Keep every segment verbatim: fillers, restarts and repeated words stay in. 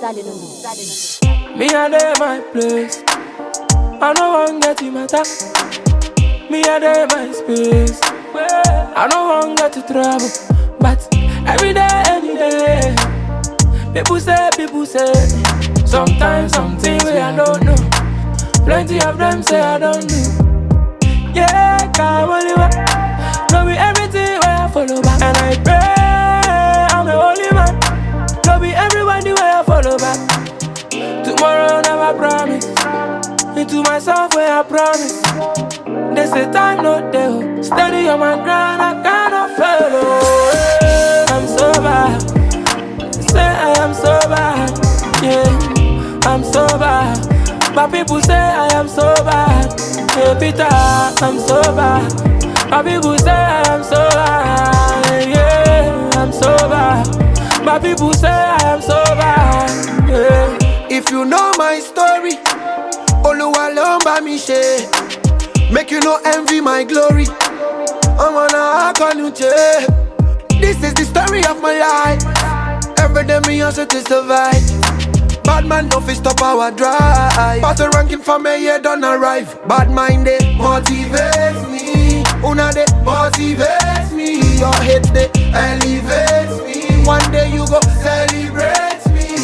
Me a day my place. I no want get in matter. Me a day my space. I no want get to trouble. But every day, any day, people say, people say. Sometimes something way I don't know. Plenty of them say I don't know. Yeah, come on, no be everything where I follow back. And I pray I'm the only man. No be everybody where I follow back. Tomorrow never promise. Into myself where I promise. They say time not there. Steady on my ground, I cannot fail. Oh, I'm so bad. Say I am so bad. Yeah, I'm so bad. But people say I am so bad. Hey Peter, I'm so bad. But people say I am so bad. Yeah, I'm so bad. But people say I am so bad. Yeah. If you know my story, Oluwa lomba mi she. Make you no envy my glory. I'm on a akanuche. This is the story of my life. Every day me hustle to survive. Bad man no fit stop our drive. Battle ranking for me yeah don't arrive. Bad mind they motivates me. Una they motivates me. Your hate they elevates me. One day you go celebrate me.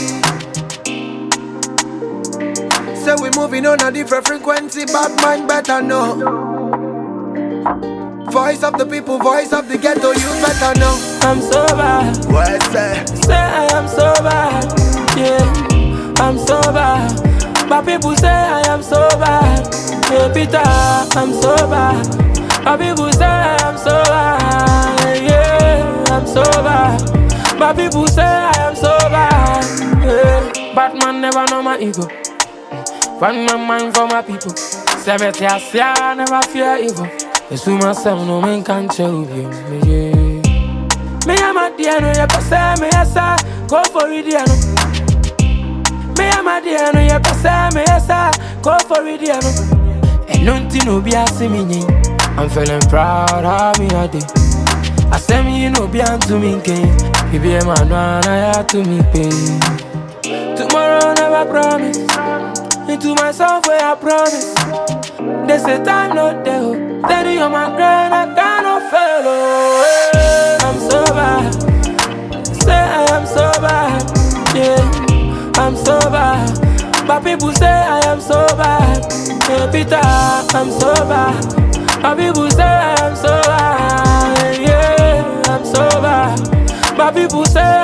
Say we moving on a different frequency. Bad mind better know. Voice of the people, voice of the ghetto, you better know. I'm so bad. What's that? Say I am so bad. Yeah, I'm so bad. But people say I am so bad. Hey Peter, I'm so bad. But people say I am so bad. Yeah, I'm so bad. But people say I am so bad. Yeah. Batman never know my ego. Find my mind for my people. Seventy I say I never fear evil. It's to myself, no man can tell you. Yeah. Me am a dear, no, you can say me, yes, I go for it, dear. Me am a dear, no, you can say me, yes, I go for it, dear. And nothing will be asking me. I'm feeling proud of me a day. I say me, you know, be to me, king. You be a man, I have to me pay. Tomorrow never promise. Into myself where I promise. They say time not there. Steady on my grind, I cannot fail. Oh, I'm so bad. Say I am so bad. Yeah, I'm so bad. But people say I am so bad. Hey Peter, I'm so bad. But people say I am so bad. Yeah, I'm so bad. But people say